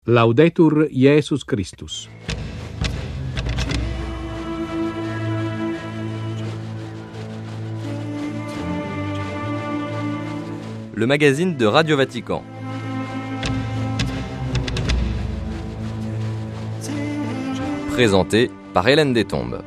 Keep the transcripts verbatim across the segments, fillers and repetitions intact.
Laudetur Jesus Christus. Le magazine de Radio Vatican. Présenté par Hélène Détombe.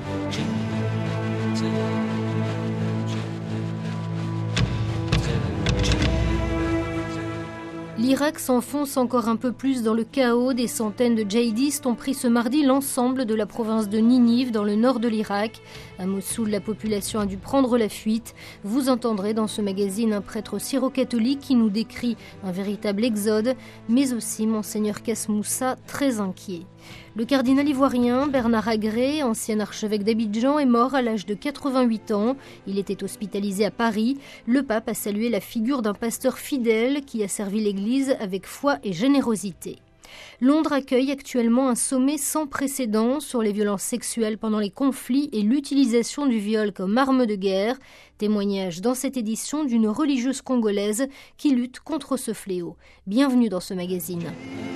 L'Irak s'enfonce encore un peu plus dans le chaos. Des centaines de djihadistes ont pris ce mardi l'ensemble de la province de Ninive dans le nord de l'Irak. À Mossoul, la population a dû prendre la fuite. Vous entendrez dans ce magazine un prêtre syro-catholique qui nous décrit un véritable exode, mais aussi Monseigneur Kasmoussa, très inquiet. Le cardinal ivoirien Bernard Agré, ancien archevêque d'Abidjan, est mort à l'âge de quatre-vingt-huit ans. Il était hospitalisé à Paris. Le pape a salué la figure d'un pasteur fidèle qui a servi l'Église avec foi et générosité. Londres accueille actuellement un sommet sans précédent sur les violences sexuelles pendant les conflits et l'utilisation du viol comme arme de guerre. Témoignage dans cette édition d'une religieuse congolaise qui lutte contre ce fléau. Bienvenue dans ce magazine.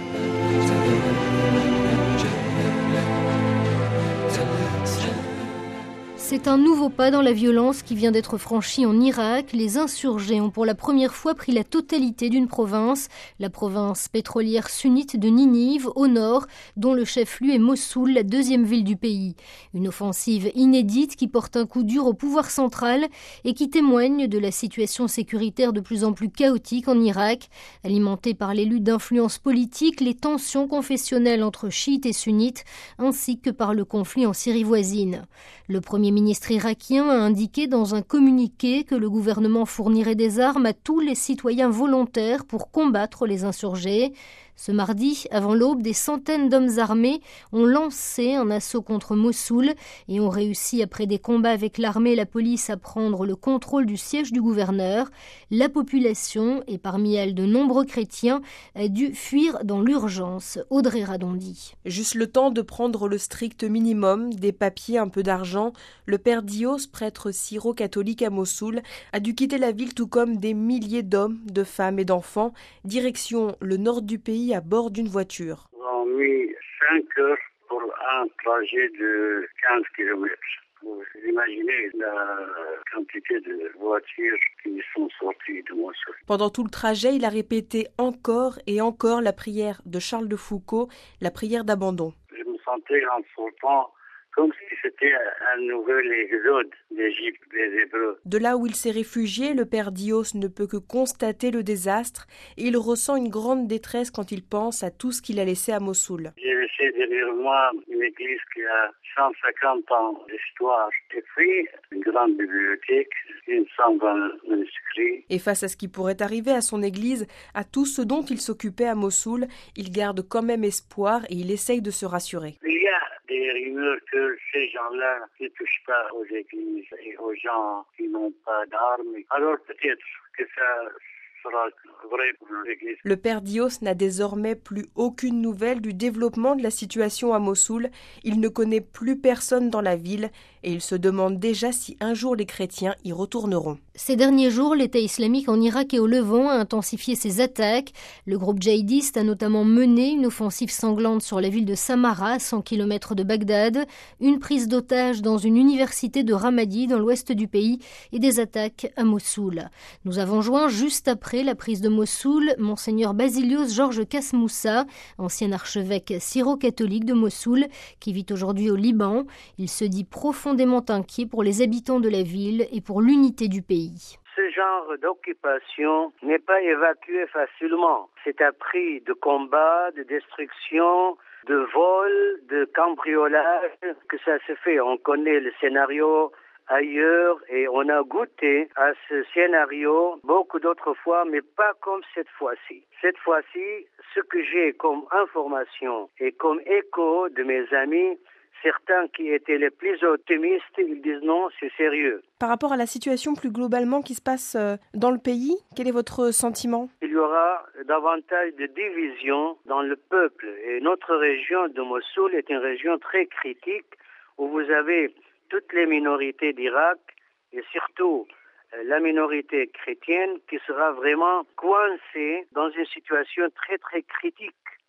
C'est un nouveau pas dans la violence qui vient d'être franchi en Irak. Les insurgés ont pour la première fois pris la totalité d'une province, la province pétrolière sunnite de Ninive, au nord, dont le chef-lieu est Mossoul, la deuxième ville du pays. Une offensive inédite qui porte un coup dur au pouvoir central et qui témoigne de la situation sécuritaire de plus en plus chaotique en Irak. Alimentée par les luttes d'influence politique, les tensions confessionnelles entre chiites et sunnites, ainsi que par le conflit en Syrie voisine. Le premier ministre irakien a indiqué dans un communiqué que le gouvernement fournirait des armes à tous les citoyens volontaires pour combattre les insurgés. Ce mardi, avant l'aube, des centaines d'hommes armés ont lancé un assaut contre Mossoul et ont réussi, après des combats avec l'armée et la police, à prendre le contrôle du siège du gouverneur. La population, et parmi elles de nombreux chrétiens, a dû fuir dans l'urgence. Audrey Radondi. Juste le temps de prendre le strict minimum, des papiers, un peu d'argent, le père Dios, prêtre syro-catholique à Mossoul, a dû quitter la ville tout comme des milliers d'hommes, de femmes et d'enfants, direction le nord du pays à bord d'une voiture. Ils ont mis cinq heures pour un trajet de quinze kilomètres. Vous imaginez la quantité de voitures qui sont sorties de Mossoul. Pendant tout le trajet, il a répété encore et encore la prière de Charles de Foucault, la prière d'abandon. Je me sentais en sortant comme si c'était un nouvel exode d'Égypte des Hébreux. De là où il s'est réfugié, le père Dios ne peut que constater le désastre et il ressent une grande détresse quand il pense à tout ce qu'il a laissé à Mossoul. J'ai laissé derrière moi une église qui a cent cinquante ans d'histoire et puis une grande bibliothèque, une cent vingt manuscrits. Et face à ce qui pourrait arriver à son église, à tout ce dont il s'occupait à Mossoul, il garde quand même espoir et il essaye de se rassurer. Il y a des rumeurs que ces gens-là ne touchent pas aux églises et aux gens qui n'ont pas d'armes. Alors peut-être que ça sera vrai pour l'église. Le père Dios n'a désormais plus aucune nouvelle du développement de la situation à Mossoul. Il ne connaît plus personne dans la ville et il se demande déjà si un jour les chrétiens y retourneront. Ces derniers jours, l'État islamique en Irak et au Levant a intensifié ses attaques. Le groupe djihadiste a notamment mené une offensive sanglante sur la ville de Samara, à cent kilomètres de Bagdad, une prise d'otages dans une université de Ramadi dans l'ouest du pays et des attaques à Mossoul. Nous avons joint juste après la prise de Mossoul Monseigneur Basilios Georges Kasmoussa, ancien archevêque syro-catholique de Mossoul, qui vit aujourd'hui au Liban. Il se dit profondément inquiet pour les habitants de la ville et pour l'unité du pays. Ce genre d'occupation n'est pas évacué facilement. C'est un prix de combat, de destruction, de vol, de cambriolage que ça se fait. On connaît le scénario ailleurs et on a goûté à ce scénario beaucoup d'autres fois, mais pas comme cette fois-ci. Cette fois-ci, ce que j'ai comme information et comme écho de mes amis, certains qui étaient les plus optimistes, ils disent non, c'est sérieux. Par rapport à la situation plus globalement qui se passe dans le pays, quel est votre sentiment ? Il y aura davantage de divisions dans le peuple. Et notre région de Mossoul est une région très critique où vous avez toutes les minorités d'Irak et surtout la minorité chrétienne qui sera vraiment coincée dans une situation très très critique.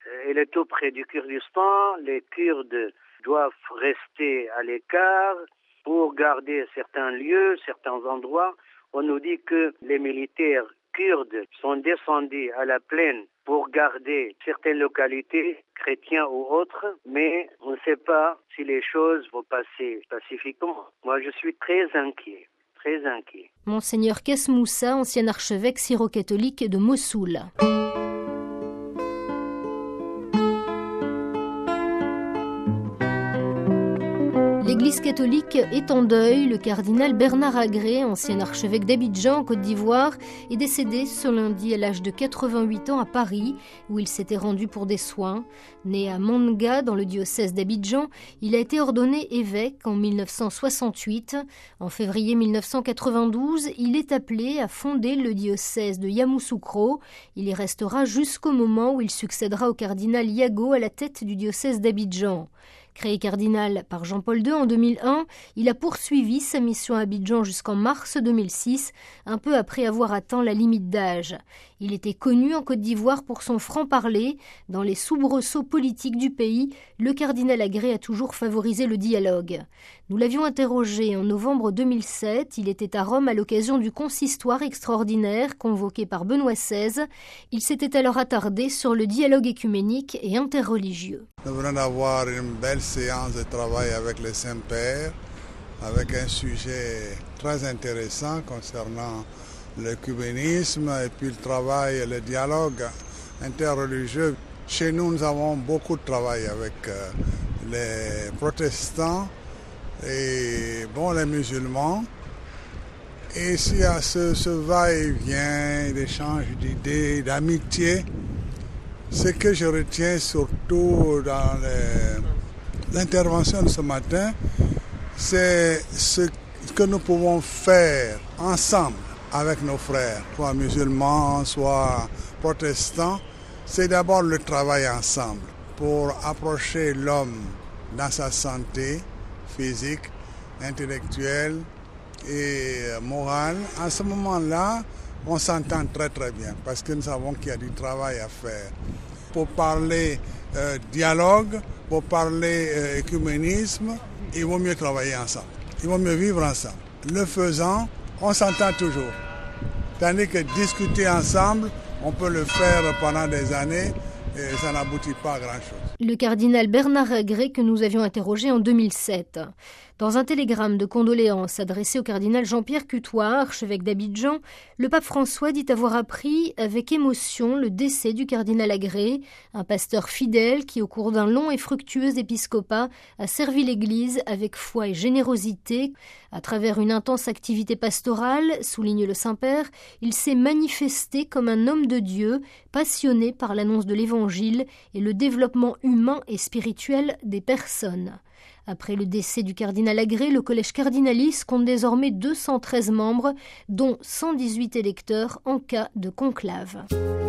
elle est tout près du Kurdistan. Les Kurdes doivent rester à l'écart pour garder certains lieux, certains endroits. On nous dit que les militaires kurdes sont descendus à la plaine pour garder certaines localités, chrétiens ou autres, mais on ne sait pas si les choses vont passer pacifiquement. Moi, je suis très inquiet, très inquiet. Monseigneur Kes Moussa, ancien archevêque syro-catholique de Mossoul. L'Église catholique est en deuil. Le cardinal Bernard Agré, ancien archevêque d'Abidjan en Côte d'Ivoire, est décédé ce lundi à l'âge de quatre-vingt-huit ans à Paris, où il s'était rendu pour des soins. Né à Manga, dans le diocèse d'Abidjan, il a été ordonné évêque en mille neuf cent soixante-huit. En février mille neuf cent quatre-vingt-douze, il est appelé à fonder le diocèse de Yamoussoukro. Il y restera jusqu'au moment où il succédera au cardinal Yago à la tête du diocèse d'Abidjan. Créé cardinal par Jean-Paul deux en deux mille un, il a poursuivi sa mission à Abidjan jusqu'en mars deux mille six, un peu après avoir atteint la limite d'âge. Il était connu en Côte d'Ivoire pour son franc-parler. Dans les soubresauts politiques du pays, le cardinal Agré a toujours favorisé le dialogue. Nous l'avions interrogé en novembre deux mille sept. Il était à Rome à l'occasion du consistoire extraordinaire convoqué par Benoît seize. Il s'était alors attardé sur le dialogue écuménique et interreligieux. Nous venons d'avoir une belle séance de travail avec le Saint-Père, avec un sujet très intéressant concernant l'écuménisme et puis le travail, le dialogue interreligieux. Chez nous, nous avons beaucoup de travail avec euh, les protestants et bon, les musulmans. Et s'il y a ce, ce va-et-vient, l'échange d'idées, d'amitié, ce que je retiens surtout dans les, l'intervention de ce matin, c'est ce que nous pouvons faire ensemble avec nos frères, soit musulmans, soit protestants. C'est d'abord le travail ensemble pour approcher l'homme dans sa santé physique, intellectuelle et morale. À ce moment-là, on s'entend très très bien parce que nous savons qu'il y a du travail à faire. Pour parler euh, dialogue, pour parler euh, écuménisme, il vaut mieux travailler ensemble. Il vaut mieux vivre ensemble. Le faisant, on s'entend toujours. Tandis que discuter ensemble, on peut le faire pendant des années et ça n'aboutit pas à grand-chose. Le cardinal Bernard Agré que nous avions interrogé en deux mille sept. Dans un télégramme de condoléances adressé au cardinal Jean-Pierre Cutois, archevêque d'Abidjan, le pape François dit avoir appris avec émotion le décès du cardinal Agré, un pasteur fidèle qui, au cours d'un long et fructueux épiscopat, a servi l'Église avec foi et générosité. À travers une intense activité pastorale, souligne le Saint-Père, il s'est manifesté comme un homme de Dieu, passionné par l'annonce de l'Évangile et le développement humain et spirituel des personnes. Après le décès du cardinal Agré, le collège cardinalice compte désormais deux cent treize membres, dont cent dix-huit électeurs en cas de conclave.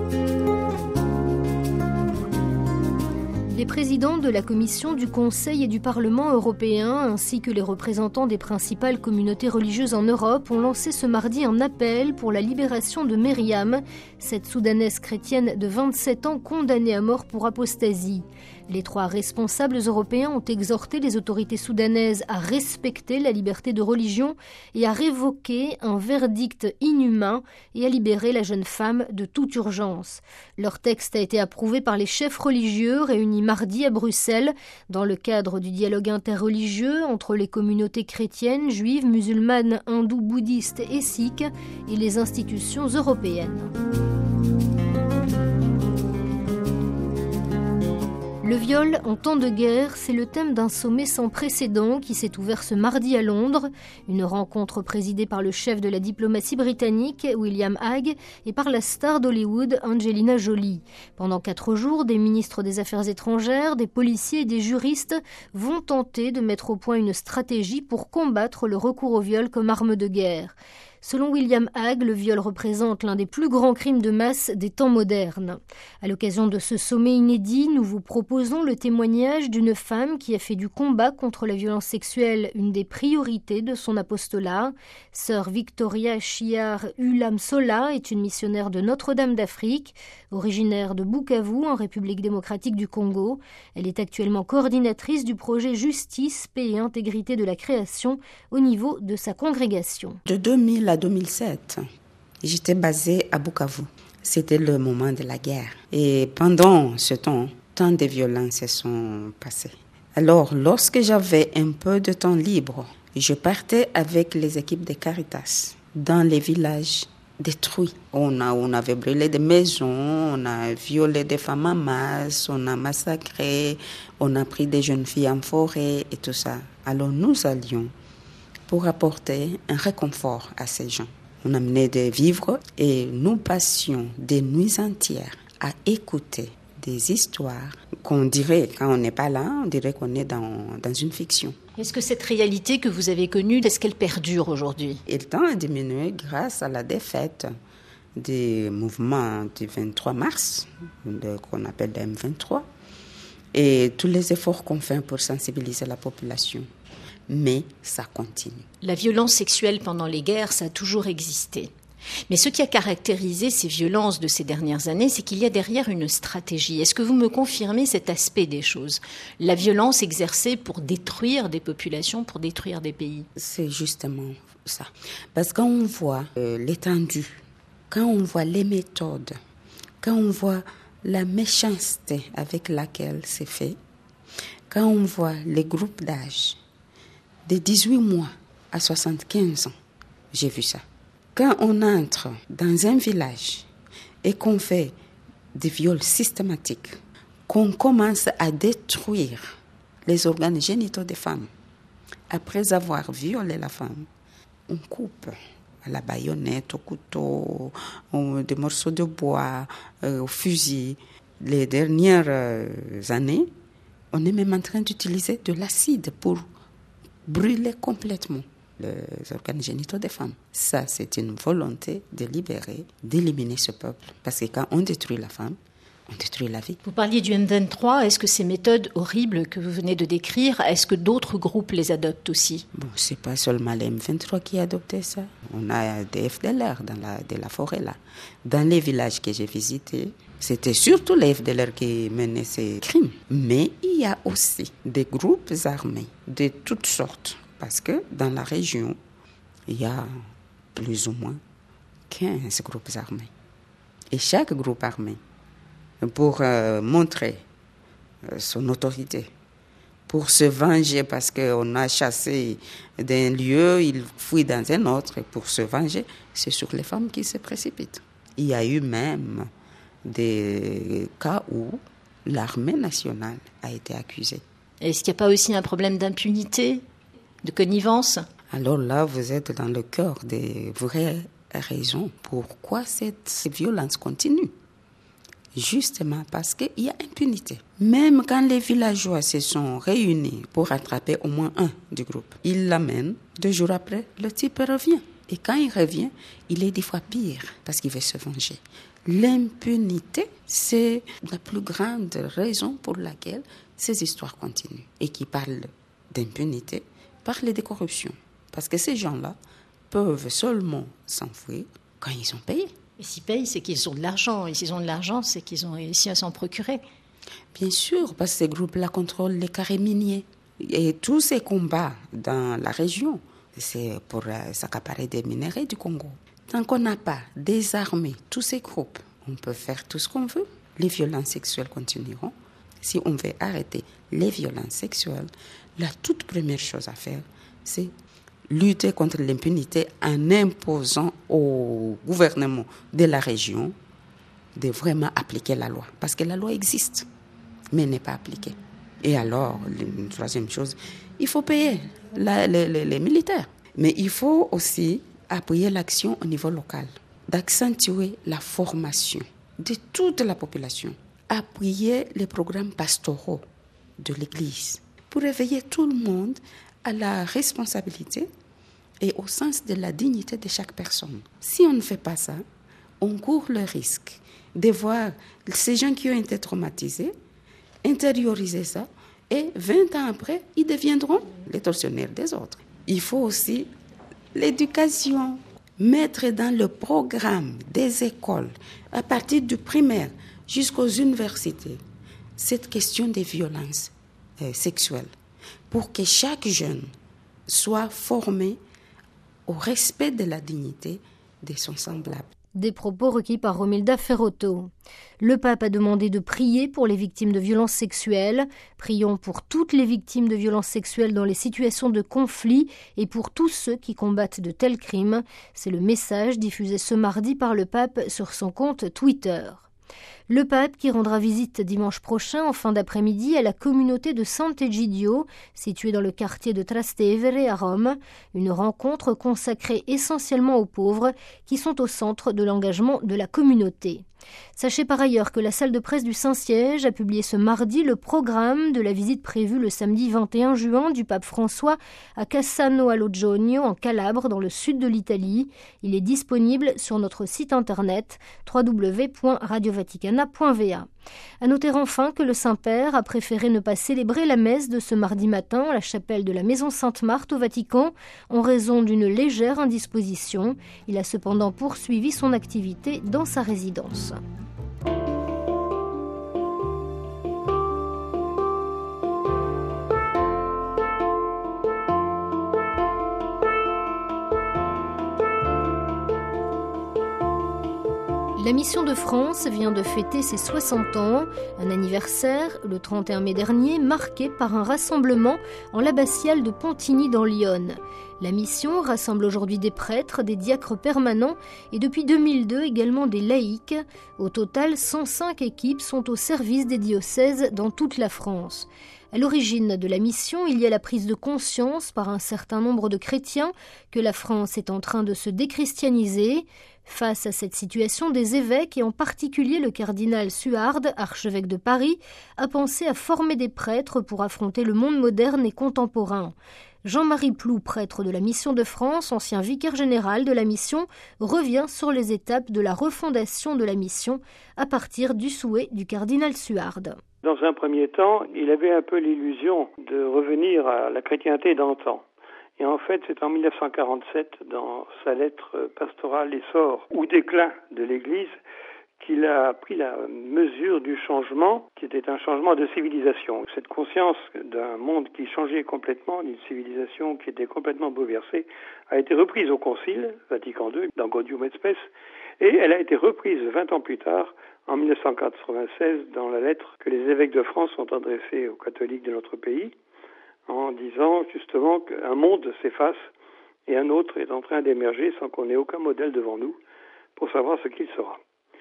Les présidents de la Commission du Conseil et du Parlement européen, ainsi que les représentants des principales communautés religieuses en Europe, ont lancé ce mardi un appel pour la libération de Myriam, cette soudanaise chrétienne de vingt-sept ans condamnée à mort pour apostasie. Les trois responsables européens ont exhorté les autorités soudanaises à respecter la liberté de religion et à révoquer un verdict inhumain et à libérer la jeune femme de toute urgence. Leur texte a été approuvé par les chefs religieux réunis mardi à Bruxelles dans le cadre du dialogue interreligieux entre les communautés chrétiennes, juives, musulmanes, hindoues, bouddhistes et sikhs et les institutions européennes. Le viol en temps de guerre, c'est le thème d'un sommet sans précédent qui s'est ouvert ce mardi à Londres. Une rencontre présidée par le chef de la diplomatie britannique, William Hague, et par la star d'Hollywood, Angelina Jolie. Pendant quatre jours, des ministres des Affaires étrangères, des policiers et des juristes vont tenter de mettre au point une stratégie pour combattre le recours au viol comme arme de guerre. Selon William Hague, le viol représente l'un des plus grands crimes de masse des temps modernes. À l'occasion de ce sommet inédit, nous vous proposons le témoignage d'une femme qui a fait du combat contre la violence sexuelle une des priorités de son apostolat. Sœur Victoria Chiar Ulam-Sola est une missionnaire de Notre-Dame d'Afrique, originaire de Bukavu, en République démocratique du Congo. Elle est actuellement coordinatrice du projet Justice, Paix et Intégrité de la Création au niveau de sa congrégation. De deux mille à deux mille sept, j'étais basée à Bukavu. C'était le moment de la guerre. Et pendant ce temps, tant de violences se sont passées. Alors, lorsque j'avais un peu de temps libre, je partais avec les équipes de Caritas dans les villages détruits. On, a, on avait brûlé des maisons, on a violé des femmes en masse, on a massacré, on a pris des jeunes filles en forêt et tout ça. Alors nous allions pour apporter un réconfort à ces gens. On amenait des vivres et nous passions des nuits entières à écouter des histoires qu'on dirait, quand on n'est pas là, on dirait qu'on est dans, dans une fiction. Est-ce que cette réalité que vous avez connue, est-ce qu'elle perdure aujourd'hui ? Et le temps a diminué grâce à la défaite des mouvements du vingt-trois mars, de, qu'on appelle le M vingt-trois, et tous les efforts qu'on fait pour sensibiliser la population. Mais ça continue. La violence sexuelle pendant les guerres, ça a toujours existé. Mais ce qui a caractérisé ces violences de ces dernières années, c'est qu'il y a derrière une stratégie. Est-ce que vous me confirmez cet aspect des choses ? La violence exercée pour détruire des populations, pour détruire des pays. C'est justement ça. Parce que quand on voit euh, l'étendue, quand on voit les méthodes, quand on voit la méchanceté avec laquelle c'est fait, quand on voit les groupes d'âge, de dix-huit mois à soixante-quinze ans, j'ai vu ça. Quand on entre dans un village et qu'on fait des viols systématiques, qu'on commence à détruire les organes génitaux des femmes, après avoir violé la femme, on coupe à la baïonnette, au couteau, des morceaux de bois, au fusil. Les dernières années, on est même en train d'utiliser de l'acide pour brûler complètement les organes génitaux des femmes. Ça, c'est une volonté délibérée d'éliminer ce peuple. Parce que quand on détruit la femme, on détruit la vie. Vous parliez du M vingt-trois. Est-ce que ces méthodes horribles que vous venez de décrire, est-ce que d'autres groupes les adoptent aussi ? Bon, ce n'est pas seulement les M vingt-trois qui adoptent ça. On a des F D L R dans la, de la forêt là. Dans les villages que j'ai visités, c'était surtout les F D L R qui menaient ces crimes. Mais il y a aussi des groupes armés de toutes sortes. Parce que dans la région, il y a plus ou moins quinze groupes armés. Et chaque groupe armé, pour euh, montrer euh, son autorité, pour se venger parce qu'on a chassé d'un lieu, il fuit dans un autre, et pour se venger, c'est sur les femmes qui se précipitent. Il y a eu même des cas où l'armée nationale a été accusée. Est-ce qu'il n'y a pas aussi un problème d'impunité ? De connivence ? Alors là, vous êtes dans le cœur des vraies raisons pourquoi cette, cette violence continue. Justement parce qu'il y a impunité. Même quand les villageois se sont réunis pour attraper au moins un du groupe, ils l'amènent, deux jours après, le type revient. Et quand il revient, il est dix fois pire parce qu'il veut se venger. L'impunité, c'est la plus grande raison pour laquelle ces histoires continuent. Et qui parlent d'impunité, parler de corruption. Parce que ces gens-là peuvent seulement s'enfuir quand ils ont payé. Et s'ils payent, c'est qu'ils ont de l'argent. Et s'ils ont de l'argent, c'est qu'ils ont réussi à s'en procurer. Bien sûr, parce que ces groupes-là contrôlent les carrés miniers. Et tous ces combats dans la région, c'est pour euh, s'accaparer des minéraux du Congo. Tant qu'on n'a pas désarmé tous ces groupes, on peut faire tout ce qu'on veut. Les violences sexuelles continueront. Si on veut arrêter les violences sexuelles, la toute première chose à faire, c'est lutter contre l'impunité en imposant au gouvernement de la région de vraiment appliquer la loi. Parce que la loi existe, mais n'est pas appliquée. Et alors, une troisième chose, il faut payer la, les, les, les militaires. Mais il faut aussi appuyer l'action au niveau local, d'accentuer la formation de toute la population, appuyer les programmes pastoraux de l'Église, pour éveiller tout le monde à la responsabilité, et au sens de la dignité de chaque personne. Si on ne fait pas ça, on court le risque de voir ces gens qui ont été traumatisés intérioriser ça et vingt ans après, ils deviendront les tortionnaires des autres. Il faut aussi l'éducation, mettre dans le programme des écoles, à partir du primaire jusqu'aux universités, cette question des violences euh, sexuelles, pour que chaque jeune soit formé au respect de la dignité de son semblable. Des propos recueillis par Romilda Ferrotto. Le pape a demandé de prier pour les victimes de violences sexuelles. Prions pour toutes les victimes de violences sexuelles dans les situations de conflit et pour tous ceux qui combattent de tels crimes. C'est le message diffusé ce mardi par le pape sur son compte Twitter. Le pape qui rendra visite dimanche prochain en fin d'après-midi à la communauté de Sant'Egidio, située dans le quartier de Trastevere à Rome, une rencontre consacrée essentiellement aux pauvres qui sont au centre de l'engagement de la communauté. Sachez par ailleurs que la salle de presse du Saint-Siège a publié ce mardi le programme de la visite prévue le samedi vingt et un juin du pape François à Cassano allo Jonio en Calabre dans le sud de l'Italie. Il est disponible sur notre site internet w w w point radio vaticana point v a. À noter enfin que le Saint-Père a préféré ne pas célébrer la messe de ce mardi matin à la chapelle de la Maison Sainte-Marthe au Vatican en raison d'une légère indisposition. Il a cependant poursuivi son activité dans sa résidence. La Mission de France vient de fêter ses soixante ans, un anniversaire, le trente et un mai dernier, marqué par un rassemblement en l'abbatiale de Pontigny dans l'Yonne. La Mission rassemble aujourd'hui des prêtres, des diacres permanents et depuis deux mille deux également des laïcs. Au total, cent cinq équipes sont au service des diocèses dans toute la France. À l'origine de la mission, il y a la prise de conscience par un certain nombre de chrétiens que la France est en train de se déchristianiser. Face à cette situation, des évêques, et en particulier le cardinal Suard, archevêque de Paris, a pensé à former des prêtres pour affronter le monde moderne et contemporain. Jean-Marie Ploux, prêtre de la Mission de France, ancien vicaire général de la mission, revient sur les étapes de la refondation de la mission à partir du souhait du cardinal Suard. Dans un premier temps, il avait un peu l'illusion de revenir à la chrétienté d'antan. Et en fait, c'est en mille neuf cent quarante-sept, dans sa lettre pastorale Essor ou déclin de l'Église, qu'il a pris la mesure du changement, qui était un changement de civilisation. Cette conscience d'un monde qui changeait complètement, d'une civilisation qui était complètement bouleversée, a été reprise au Concile Vatican deux, dans Gaudium et Spes, et elle a été reprise vingt ans plus tard, en mille neuf cent quatre-vingt-seize, dans la lettre que les évêques de France ont adressée aux catholiques de notre pays, en disant justement qu'un monde s'efface et un autre est en train d'émerger sans qu'on ait aucun modèle devant nous pour savoir ce qu'il sera.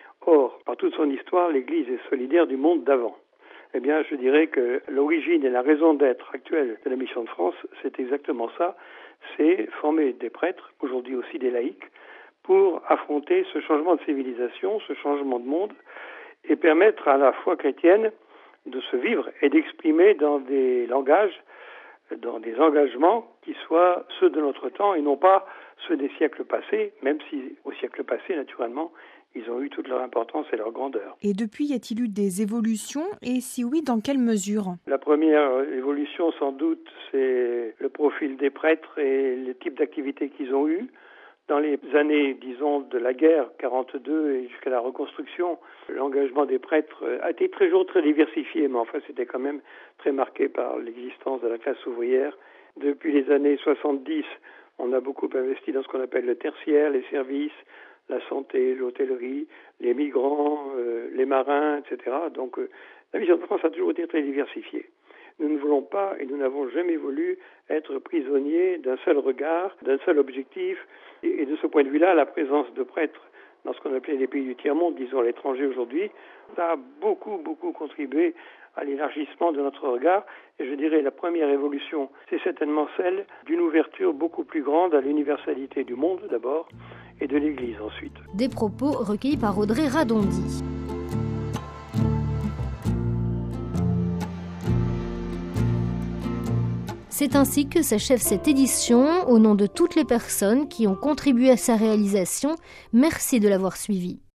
Or, par toute son histoire, l'Église est solidaire du monde d'avant. Eh bien, je dirais que l'origine et la raison d'être actuelle de la Mission de France, c'est exactement ça, c'est former des prêtres, aujourd'hui aussi des laïcs, pour affronter ce changement de civilisation, ce changement de monde, et permettre à la foi chrétienne de se vivre et d'exprimer dans des langages, dans des engagements qui soient ceux de notre temps et non pas ceux des siècles passés, même si au siècle passé, naturellement, ils ont eu toute leur importance et leur grandeur. Et depuis, y a-t-il eu des évolutions? Et si oui, dans quelle mesure? La première évolution, sans doute, c'est le profil des prêtres et le type d'activités qu'ils ont eues. Dans les années, disons, de la guerre, quarante-deux et jusqu'à la reconstruction, l'engagement des prêtres a été toujours très diversifié, mais enfin, c'était quand même très marqué par l'existence de la classe ouvrière. Depuis les années soixante-dix, on a beaucoup investi dans ce qu'on appelle le tertiaire, les services, la santé, l'hôtellerie, les migrants, euh, les marins, et cetera. Donc, euh, la Mission de France a toujours été très diversifiée. Nous ne voulons pas et nous n'avons jamais voulu être prisonniers d'un seul regard, d'un seul objectif. Et de ce point de vue-là, la présence de prêtres dans ce qu'on appelait les pays du tiers-monde, disons l'étranger aujourd'hui, ça a beaucoup, beaucoup contribué à l'élargissement de notre regard. Et je dirais la première évolution, c'est certainement celle d'une ouverture beaucoup plus grande à l'universalité du monde d'abord et de l'Église ensuite. Des propos recueillis par Audrey Radondi. C'est ainsi que s'achève cette édition. Au nom de toutes les personnes qui ont contribué à sa réalisation, merci de l'avoir suivi.